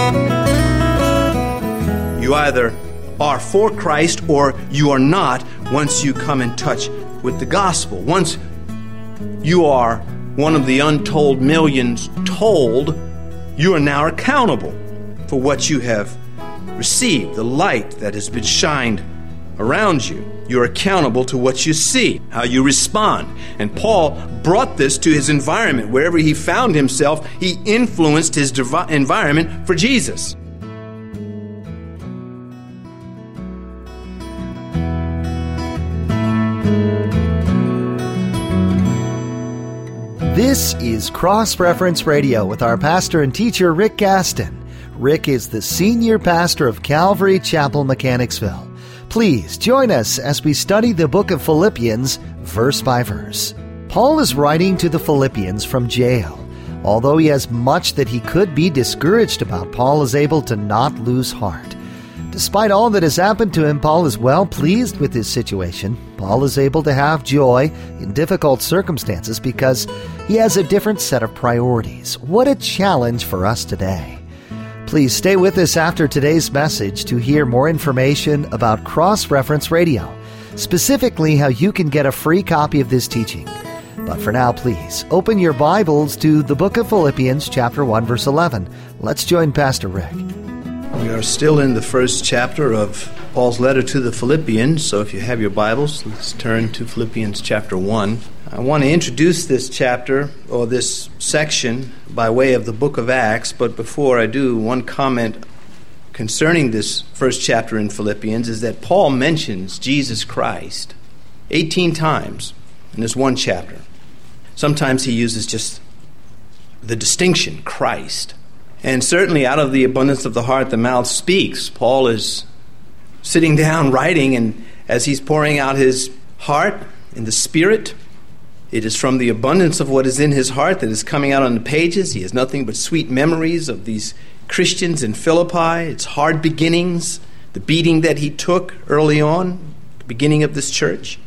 You either are for Christ or you are not once you come in touch with the gospel. Once you are one of the untold millions told, you are now accountable for what you have received, the light that has been shined around you. You're accountable to what you see, how you respond. And Paul brought this to his environment. Wherever he found himself, he influenced his environment for Jesus. This is Cross Reference Radio with our pastor and teacher, Rick Gaston. Rick is the senior pastor of Calvary Chapel, Mechanicsville. Please join us as we study the book of Philippians, verse by verse. Paul is writing to the Philippians from jail. Although he has much that he could be discouraged about, Paul is able to not lose heart. Despite all that has happened to him, Paul is well pleased with his situation. Paul is able to have joy in difficult circumstances because he has a different set of priorities. What a challenge for us today. Please stay with us after today's message to hear more information about Cross Reference Radio, specifically how you can get a free copy of this teaching. But for now, please open your Bibles to the book of Philippians, chapter 1, verse 11. Let's join Pastor Rick. We are still in the first chapter of Paul's letter to the Philippians, so if you have your Bibles, let's turn to Philippians chapter 1. I want to introduce this chapter, or this section, by way of the book of Acts, but before I do, one comment concerning this first chapter in Philippians is that Paul mentions Jesus Christ 18 times in this one chapter. Sometimes he uses just the distinction, Christ. And certainly out of the abundance of the heart, the mouth speaks. Paul is sitting down writing, and as he's pouring out his heart in the Spirit, it is from the abundance of what is in his heart that is coming out on the pages. He has nothing but sweet memories of these Christians in Philippi, its hard beginnings, the beating that he took early on, the beginning of this church.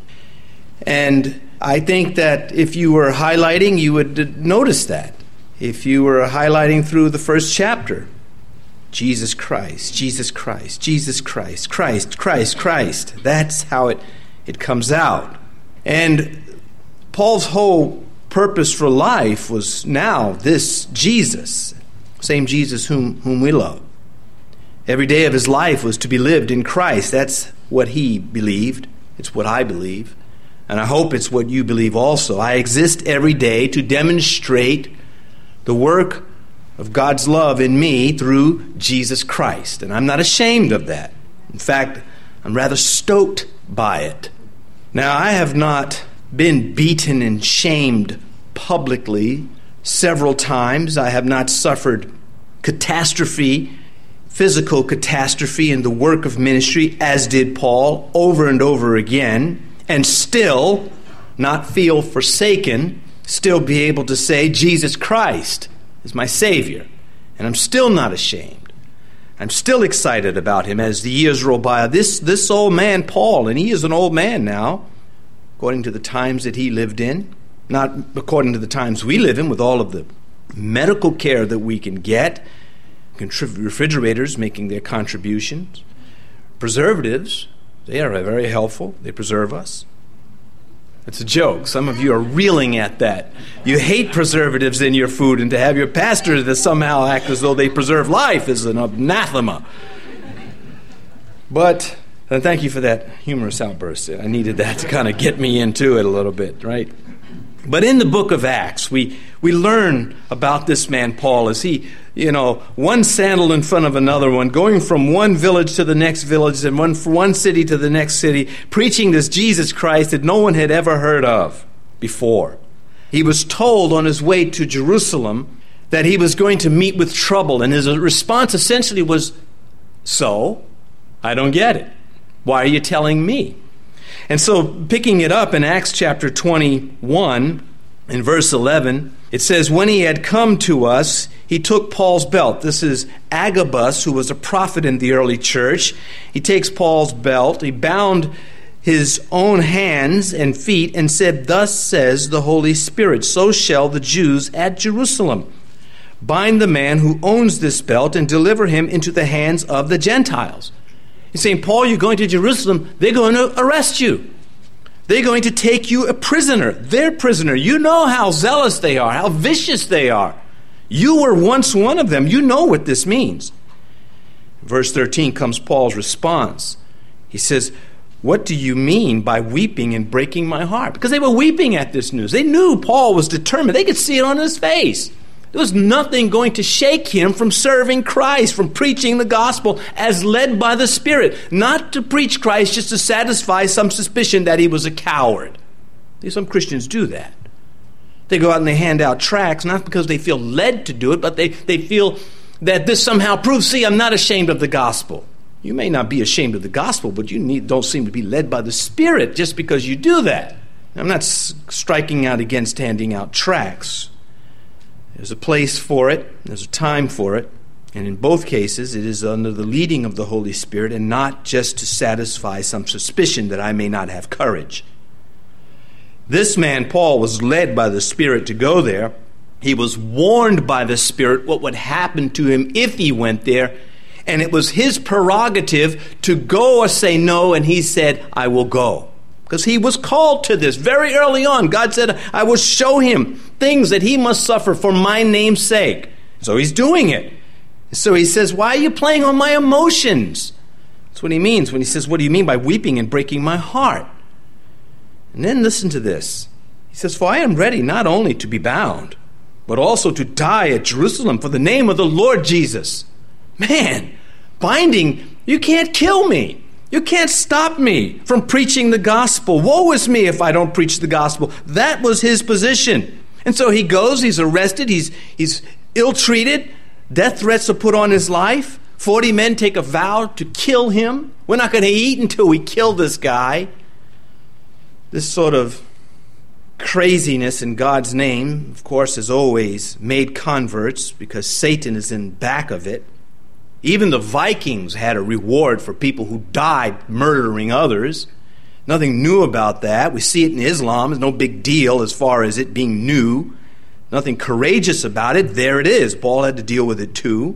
And I think that if you were highlighting, you would notice that. If you were highlighting through the first chapter, Jesus Christ, Jesus Christ, Jesus Christ, Christ, Christ, Christ. That's how it comes out. And Paul's whole purpose for life was now this Jesus, same Jesus whom we love. Every day of his life was to be lived in Christ. That's what he believed. It's what I believe. And I hope it's what you believe also. I exist every day to demonstrate the work of God's love in me through Jesus Christ. And I'm not ashamed of that. In fact, I'm rather stoked by it. Now, I have not been beaten and shamed publicly several times. I have not suffered catastrophe, physical catastrophe in the work of ministry, as did Paul, over and over again, and still not feel forsaken, still be able to say, Jesus Christ is my Savior. And I'm still not ashamed. I'm still excited about him as the years roll by. This old man, Paul, and he is an old man now, according to the times that he lived in, not according to the times we live in with all of the medical care that we can get, refrigerators making their contributions, preservatives, they are very helpful. They preserve us. It's a joke. Some of you are reeling at that. You hate preservatives in your food, and to have your pastor that somehow act as though they preserve life is an anathema. But thank you for that humorous outburst. I needed that to kind of get me into it a little bit, right? But in the book of Acts, we learn about this man Paul as he, one sandal in front of another one, going from one village to the next village and from one city to the next city, preaching this Jesus Christ that no one had ever heard of before. He was told on his way to Jerusalem that he was going to meet with trouble, and his response essentially was, "So, I don't get it. Why are you telling me?" And so, picking it up in Acts chapter 21, in verse 11, it says, "When he had come to us, he took Paul's belt." This is Agabus, who was a prophet in the early church. He takes Paul's belt, he bound his own hands and feet, and said, "Thus says the Holy Spirit, so shall the Jews at Jerusalem bind the man who owns this belt and deliver him into the hands of the Gentiles. He's saying, Paul, you're going to Jerusalem. They're going to arrest you. They're going to take you a prisoner. Their prisoner. You know how zealous they are, how vicious they are. You were once one of them. You know what this means. Verse 13 comes Paul's response. He says, what do you mean by weeping and breaking my heart? Because they were weeping at this news. They knew Paul was determined. They could see it on his face. There was nothing going to shake him from serving Christ, from preaching the gospel as led by the Spirit. Not to preach Christ just to satisfy some suspicion that he was a coward. Some Christians do that. They go out and they hand out tracts, not because they feel led to do it, but they feel that this somehow proves, see, I'm not ashamed of the gospel. You may not be ashamed of the gospel, but don't seem to be led by the Spirit just because you do that. I'm not striking out against handing out tracts. There's a place for it. There's a time for it. And in both cases, it is under the leading of the Holy Spirit and not just to satisfy some suspicion that I may not have courage. This man, Paul, was led by the Spirit to go there. He was warned by the Spirit what would happen to him if he went there. And it was his prerogative to go or say no, and he said, I will go. Because he was called to this very early on. God said, I will show him things that he must suffer for my name's sake. So he's doing it. So he says, why are you playing on my emotions? That's what he means when he says, what do you mean by weeping and breaking my heart? And then listen to this. He says, for I am ready not only to be bound, but also to die at Jerusalem for the name of the Lord Jesus. Man, binding, you can't kill me. You can't stop me from preaching the gospel. Woe is me if I don't preach the gospel. That was his position. And so he goes, he's arrested, he's ill-treated. Death threats are put on his life. 40 men take a vow to kill him. We're not going to eat until we kill this guy. This sort of craziness in God's name, of course, has always made converts because Satan is in back of it. Even the Vikings had a reward for people who died murdering others. Nothing new about that. We see it in Islam. It's no big deal as far as it being new. Nothing courageous about it. There it is. Paul had to deal with it too.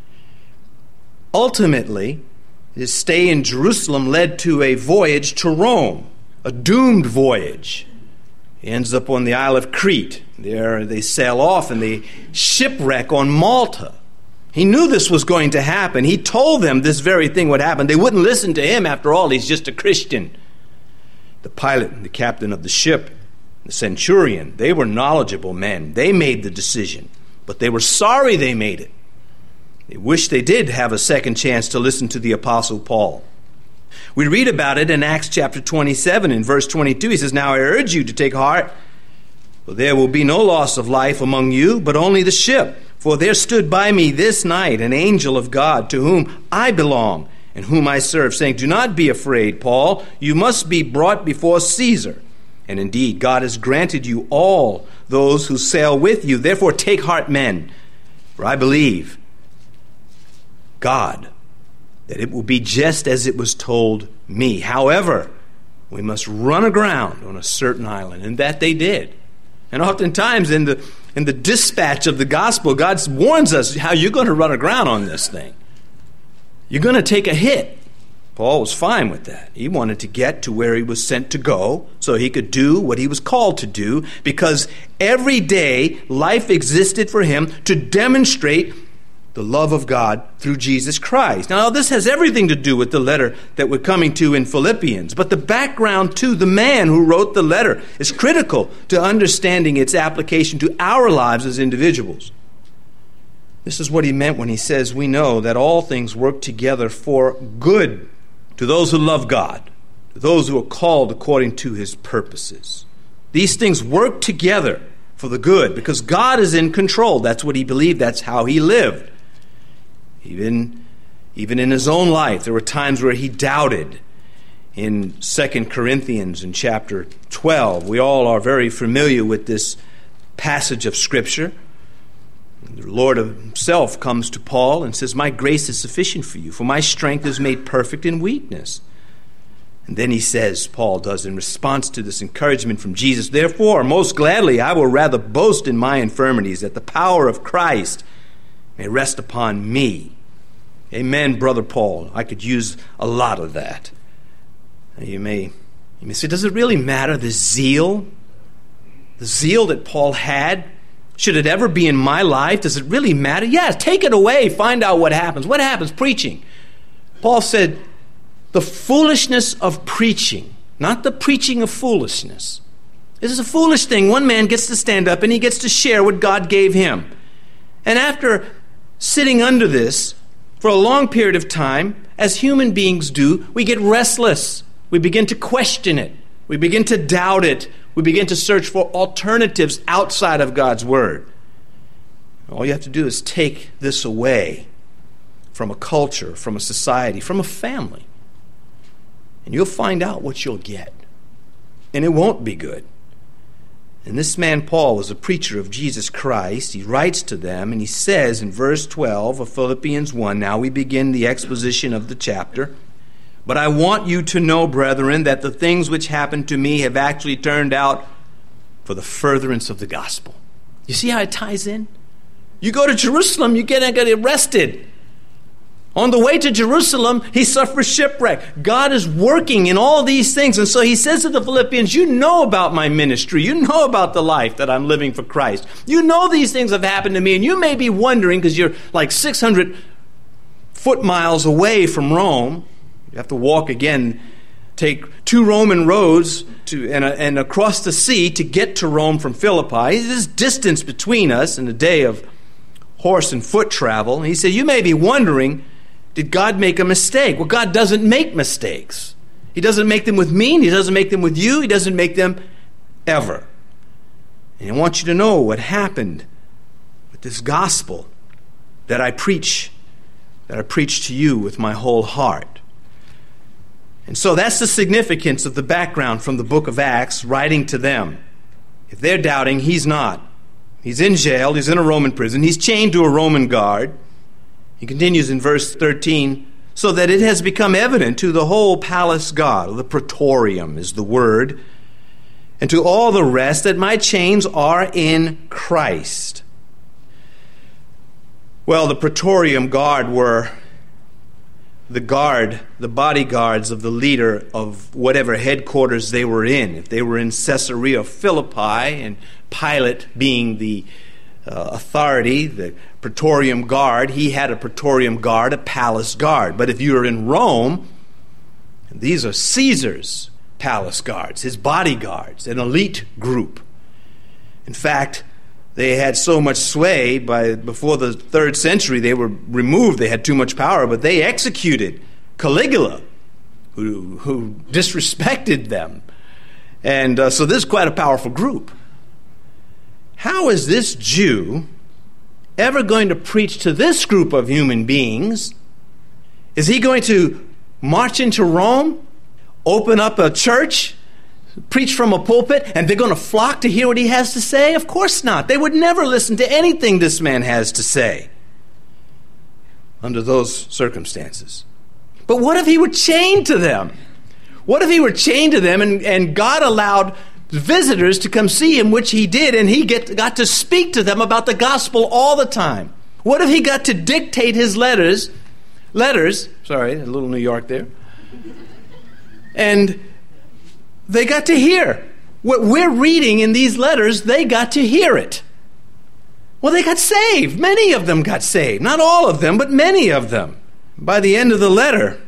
Ultimately, his stay in Jerusalem led to a voyage to Rome, a doomed voyage. He ends up on the Isle of Crete. There they sail off and they shipwreck on Malta. He knew this was going to happen. He told them this very thing would happen. They wouldn't listen to him. After all, he's just a Christian. The pilot and the captain of the ship, the centurion, they were knowledgeable men. They made the decision, but they were sorry they made it. They wished they did have a second chance to listen to the Apostle Paul. We read about it in Acts chapter 27 in verse 22. He says, now I urge you to take heart, for there will be no loss of life among you, but only the ship. For there stood by me this night an angel of God, to whom I belong and whom I serve, saying, do not be afraid, Paul. You must be brought before Caesar. And indeed, God has granted you all those who sail with you. Therefore take heart, men, for I believe God, that it will be just as it was told me. However, we must run aground on a certain island. And that they did. And oftentimes in the dispatch of the gospel, God warns us how you're going to run aground on this thing. You're going to take a hit. Paul was fine with that. He wanted to get to where he was sent to go so he could do what he was called to do, because every day life existed for him to demonstrate the love of God through Jesus Christ. Now, this has everything to do with the letter that we're coming to in Philippians, but the background to the man who wrote the letter is critical to understanding its application to our lives as individuals. This is what he meant when he says, we know that all things work together for good to those who love God, to those who are called according to his purposes. These things work together for the good because God is in control. That's what he believed. That's how he lived. Even in his own life, there were times where he doubted. In 2 Corinthians in chapter 12, we all are very familiar with this passage of Scripture. The Lord himself comes to Paul and says, my grace is sufficient for you, for my strength is made perfect in weakness. And then he says, Paul does, in response to this encouragement from Jesus, "Therefore, most gladly, I will rather boast in my infirmities, that the power of Christ may rest upon me." Amen, Brother Paul. I could use a lot of that. You may say, does it really matter, the zeal that Paul had? Should it ever be in my life? Does it really matter? Yes, take it away. Find out what happens. What happens? Preaching. Paul said, the foolishness of preaching, not the preaching of foolishness. This is a foolish thing. One man gets to stand up and he gets to share what God gave him. And after sitting under this for a long period of time, as human beings do, we get restless. We begin to question it. We begin to doubt it. We begin to search for alternatives outside of God's Word. All you have to do is take this away from a culture, from a society, from a family, and you'll find out what you'll get. And it won't be good. And this man Paul was a preacher of Jesus Christ. He writes to them, and he says in verse 12 of Philippians 1, now we begin the exposition of the chapter, "But I want you to know, brethren, that the things which happened to me have actually turned out for the furtherance of the gospel." You see how it ties in? You go to Jerusalem, you get arrested. On the way to Jerusalem, he suffers shipwreck. God is working in all these things. And so he says to the Philippians, you know about my ministry. You know about the life that I'm living for Christ. You know these things have happened to me. And you may be wondering, because you're like 600 foot miles away from Rome. You have to walk again, take 2 Roman roads and across the sea to get to Rome from Philippi. There's distance between us in a day of horse and foot travel. And he said, you may be wondering, did God make a mistake? Well, God doesn't make mistakes. He doesn't make them with me, and he doesn't make them with you. He doesn't make them ever. And I want you to know what happened with this gospel that I preach to you with my whole heart. And so that's the significance of the background from the book of Acts, writing to them. If they're doubting, he's not. He's in jail. He's in a Roman prison. He's chained to a Roman guard. He continues in verse 13, so that it has become evident to the whole palace guard, the praetorium is the word, and to all the rest that my chains are in Christ. Well, the praetorium guard were the bodyguards of the leader of whatever headquarters they were in. If they were in Caesarea Philippi, and Pilate being the authority, the praetorium guard, he had a praetorium guard, a palace guard. But if you were in Rome, these are Caesar's palace guards, his bodyguards, an elite group. In fact, they had so much sway before the 3rd century, they were removed. They had too much power, but they executed Caligula, who disrespected them. And so this is quite a powerful group. How is this Jew ever going to preach to this group of human beings? Is he going to march into Rome, open up a church, preach from a pulpit, and they're going to flock to hear what he has to say? Of course not. They would never listen to anything this man has to say under those circumstances. But what if he were chained to them? What if he were chained to them and God allowed visitors to come see him, which he did, and he got to speak to them about the gospel all the time? What if he got to dictate his letters, sorry, a little New York there, and they got to hear what we're reading in these letters? They got to hear it. Well, they got saved. Many of them got saved. Not all of them, but many of them. By the end of the letter,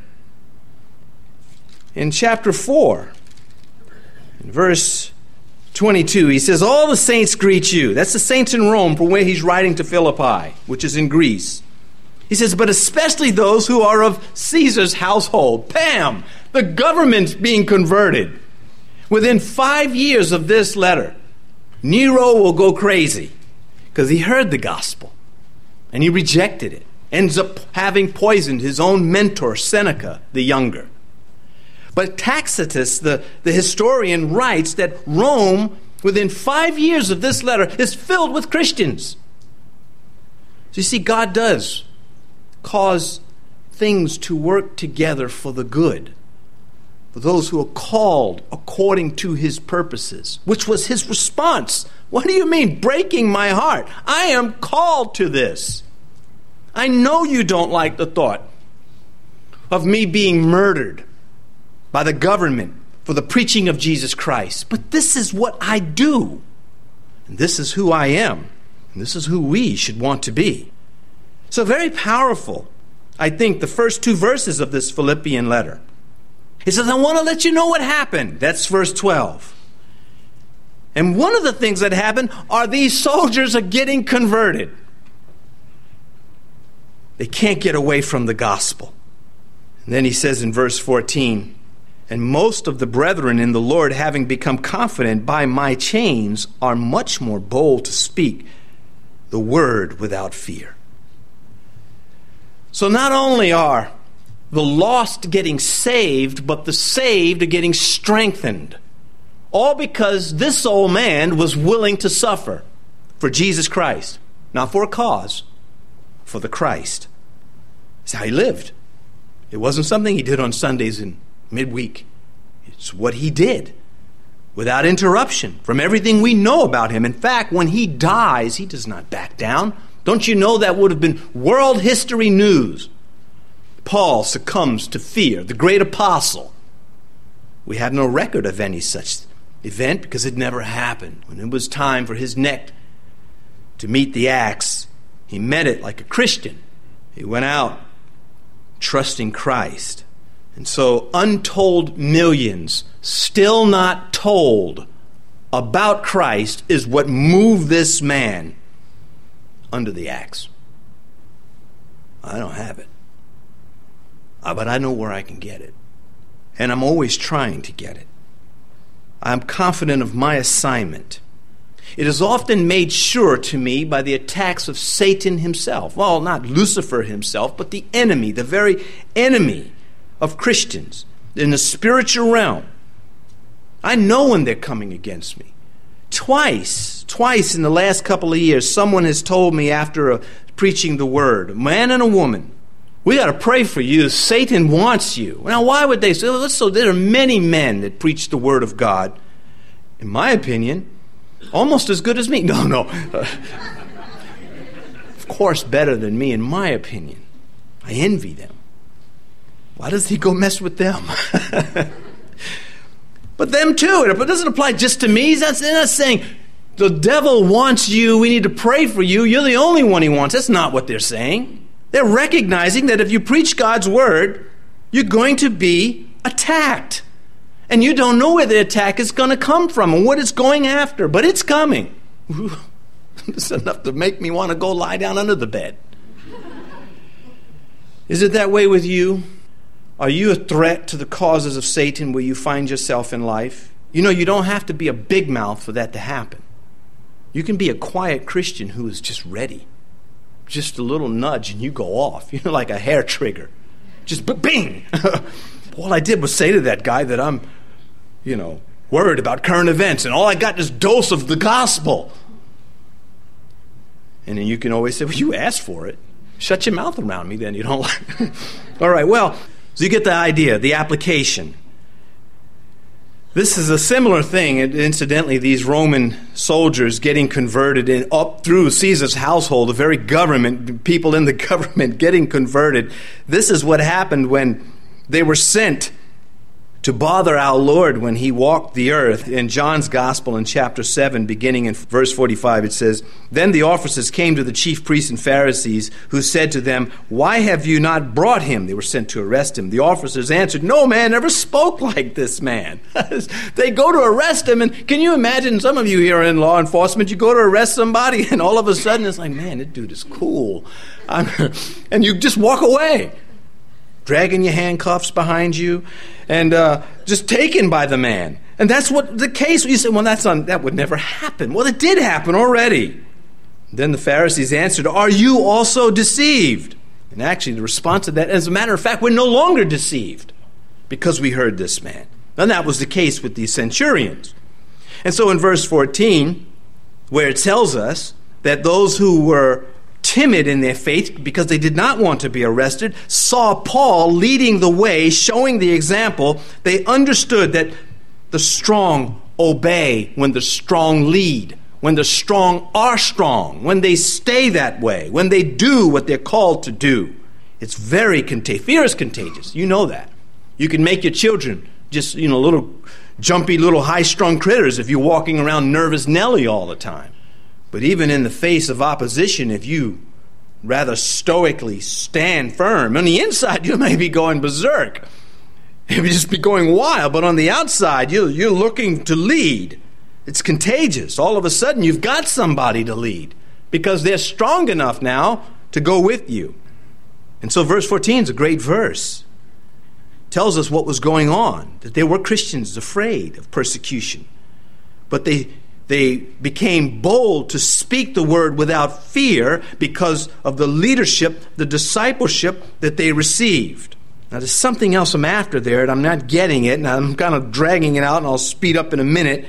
in chapter 4, in verse 22, he says, all the saints greet you. That's the saints in Rome, from where he's writing to Philippi, which is in Greece. He says, but especially those who are of Caesar's household. Bam! The government's being converted. Within 5 years of this letter, Nero will go crazy because he heard the gospel and he rejected it. Ends up having poisoned his own mentor, Seneca the Younger. But Tacitus, the historian, writes that Rome, within 5 years of this letter, is filled with Christians. So you see, God does cause things to work together for the good for those who are called according to his purposes, which was his response. What do you mean, breaking my heart? I am called to this. I know you don't like the thought of me being murdered by the government for the preaching of Jesus Christ, but this is what I do. And this is who I am. And this is who we should want to be. So very powerful, I think, the first two verses of this Philippian letter. He says, I want to let you know what happened. That's verse 12. And one of the things that happened are these soldiers are getting converted. They can't get away from the gospel. And then he says in verse 14, and most of the brethren in the Lord, having become confident by my chains, are much more bold to speak the word without fear. So not only are the lost getting saved, but the saved are getting strengthened. All because this old man was willing to suffer for Jesus Christ. Not for a cause, for the Christ. It's how he lived. It wasn't something he did on Sundays and midweek. It's what he did without interruption from everything we know about him. In fact, when he dies, he does not back down. Don't you know that would have been world history news? Paul succumbs to fear, the great apostle. We have no record of any such event because it never happened. When it was time for his neck to meet the axe, he met it like a Christian. He went out trusting Christ. And so untold millions still not told about Christ is what moved this man under the axe. I don't have it. But I know where I can get it. And I'm always trying to get it. I'm confident of my assignment. It is often made sure to me by the attacks of Satan himself. Well, not Lucifer himself, but the enemy, the very enemy of Christians in the spiritual realm. I know when they're coming against me. Twice in the last couple of years, someone has told me after preaching the word, a man and a woman, we got to pray for you. Satan wants you. Now, why would they say? So there are many men that preach the word of God, in my opinion, almost as good as me. No. Of course, better than me, in my opinion. I envy them. Why does he go mess with them? But them too. It doesn't apply just to me. They're not saying the devil wants you, we need to pray for you, you're the only one he wants. That's not what they're saying. They're recognizing that if you preach God's word, you're going to be attacked. And you don't know where the attack is going to come from and what it's going after, but it's coming. It's enough to make me want to go lie down under the bed. Is it that way with you? Are you a threat to the causes of Satan where you find yourself in life? You know, you don't have to be a big mouth for that to happen. You can be a quiet Christian who is just ready. Just a little nudge and you go off. You know, like a hair trigger. Just bing! All I did was say to that guy that I'm, worried about current events, and all I got is dose of the gospel. And then you can always say, well, you asked for it. Shut your mouth around me then. You don't like it. All right, well, so you get the idea, the application. This is a similar thing. Incidentally, these Roman soldiers getting converted up through Caesar's household, the very government, people in the government getting converted. This is what happened when they were sent to bother our Lord when he walked the earth. In John's Gospel in chapter 7, beginning in verse 45, it says, Then the officers came to the chief priests and Pharisees, who said to them, Why have you not brought him? They were sent to arrest him. The officers answered, No man ever spoke like this man. They go to arrest him, and can you imagine, some of you here are in law enforcement, you go to arrest somebody, and all of a sudden it's like, man, this dude is cool. And you just walk away, dragging your handcuffs behind you, and just taken by the man. And that's what the case. You say, well, that would never happen. Well, it did happen already. Then the Pharisees answered, Are you also deceived? And actually the response to that, as a matter of fact, we're no longer deceived because we heard this man. And that was the case with these centurions. And so in verse 14, where it tells us that those who were timid in their faith because they did not want to be arrested, saw Paul leading the way, showing the example. They understood that the strong obey when the strong lead, when the strong are strong, when they stay that way, when they do what they're called to do. It's very contagious. Fear is contagious. You know that. You can make your children just, little jumpy, little high-strung critters if you're walking around nervous Nelly all the time. But even in the face of opposition, if you rather stoically stand firm, on the inside you may be going berserk. You may just be going wild, but on the outside you're looking to lead. It's contagious. All of a sudden you've got somebody to lead because they're strong enough now to go with you. And so verse 14 is a great verse. It tells us what was going on, that there were Christians afraid of persecution. But they became bold to speak the word without fear because of the leadership, the discipleship that they received. Now, there's something else I'm after there, and I'm not getting it, and I'm kind of dragging it out, and I'll speed up in a minute.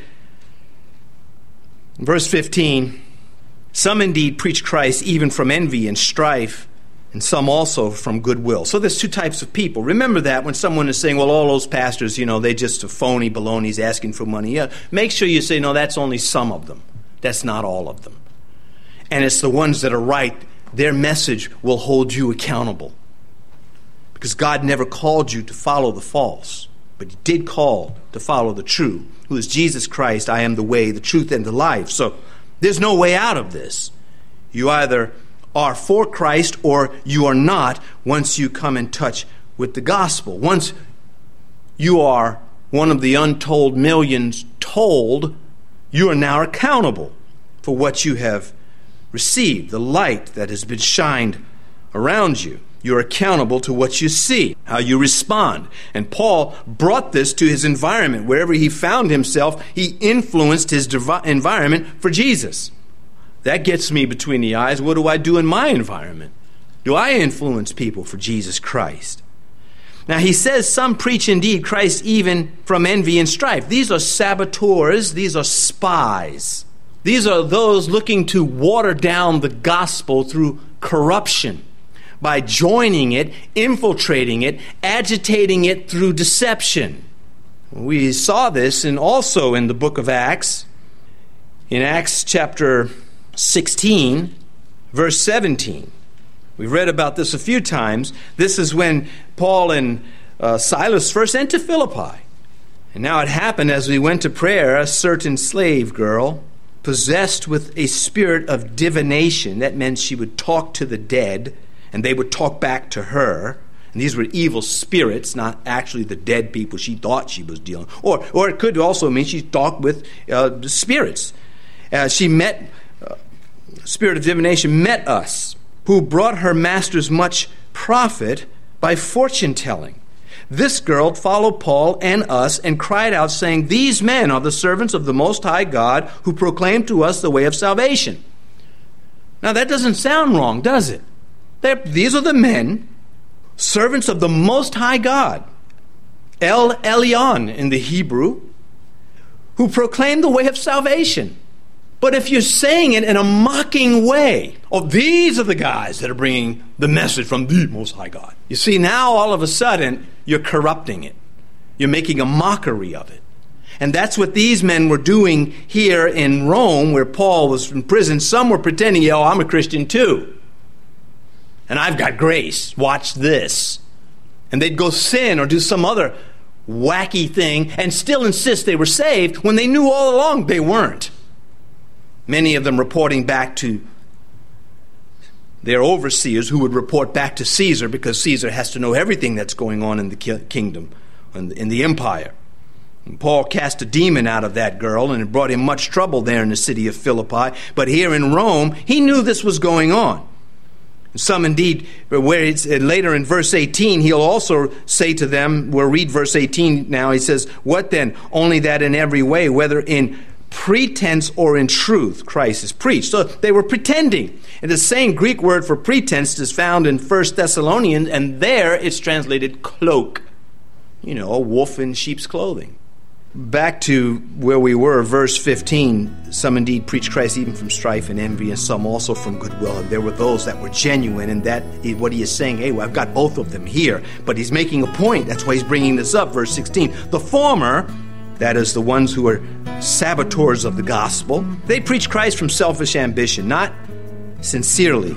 In verse 15, some indeed preach Christ even from envy and strife, and some also from goodwill. So there's two types of people. Remember that when someone is saying, well, all those pastors, they just a phony baloney's asking for money. Yeah, make sure you say, no, that's only some of them. That's not all of them. And it's the ones that are right. Their message will hold you accountable. Because God never called you to follow the false, but He did call to follow the true, who is Jesus Christ. I am the way, the truth, and the life. So there's no way out of this. You either are for Christ or you are not once you come in touch with the gospel. Once you are one of the untold millions told, you are now accountable for what you have received, the light that has been shined around you. You're accountable to what you see, how you respond. And Paul brought this to his environment. Wherever he found himself, he influenced his environment for Jesus. That gets me between the eyes. What do I do in my environment? Do I influence people for Jesus Christ? Now he says some preach indeed Christ even from envy and strife. These are saboteurs. These are spies. These are those looking to water down the gospel through corruption by joining it, infiltrating it, agitating it through deception. We saw this also in the book of Acts. In Acts chapter 16, verse 17. We've read about this a few times. This is when Paul and Silas first entered Philippi. And now it happened as we went to prayer, a certain slave girl, possessed with a spirit of divination. That meant she would talk to the dead, and they would talk back to her. And these were evil spirits, not actually the dead people she thought she was dealing with. Or it could also mean she talked with spirits. She met... Spirit of divination met us, who brought her masters much profit by fortune telling. This girl followed Paul and us and cried out, saying, these men are the servants of the Most High God, who proclaim to us the way of salvation. Now that doesn't sound wrong, does it? These are the men, servants of the Most High God, El Elyon in the Hebrew, who proclaim the way of salvation. But if you're saying it in a mocking way, these are the guys that are bringing the message from the Most High God. You see, now all of a sudden, you're corrupting it. You're making a mockery of it. And that's what these men were doing here in Rome, where Paul was in prison. Some were pretending, I'm a Christian too. And I've got grace. Watch this. And they'd go sin or do some other wacky thing and still insist they were saved when they knew all along they weren't. Many of them reporting back to their overseers, who would report back to Caesar, because Caesar has to know everything that's going on in the kingdom, in the empire. And Paul cast a demon out of that girl, and it brought him much trouble there in the city of Philippi. But here in Rome, he knew this was going on. Some indeed, where it's later in verse 18, he'll also say to them, we'll read verse 18 now, he says, what then? Only that in every way, whether in pretense or in truth, Christ is preached. So they were pretending. And the same Greek word for pretense is found in 1 Thessalonians, and there it's translated cloak. A wolf in sheep's clothing. back to where we were, verse 15, some indeed preach Christ even from strife and envy, and some also from goodwill. And there were those that were genuine, and that is what he is saying, hey, well, I've got both of them here. But he's making a point. That's why he's bringing this up, verse 16. The former, that is the ones who are saboteurs of the gospel, they preach Christ from selfish ambition, not sincerely.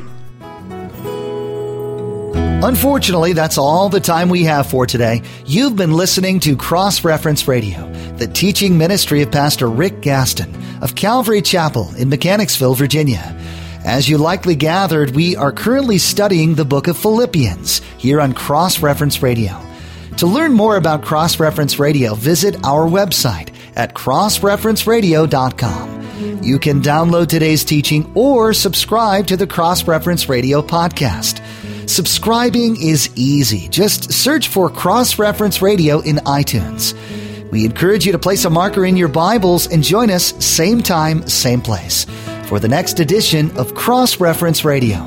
Unfortunately, that's all the time we have for today. You've been listening to Cross Reference Radio, the teaching ministry of Pastor Rick Gaston of Calvary Chapel in Mechanicsville, Virginia. As you likely gathered, we are currently studying the book of Philippians here on Cross Reference Radio. To learn more about Cross Reference Radio, visit our website at crossreferenceradio.com. You can download today's teaching or subscribe to the Cross Reference Radio podcast. Subscribing is easy. Just search for Cross Reference Radio in iTunes. We encourage you to place a marker in your Bibles and join us same time, same place for the next edition of Cross Reference Radio.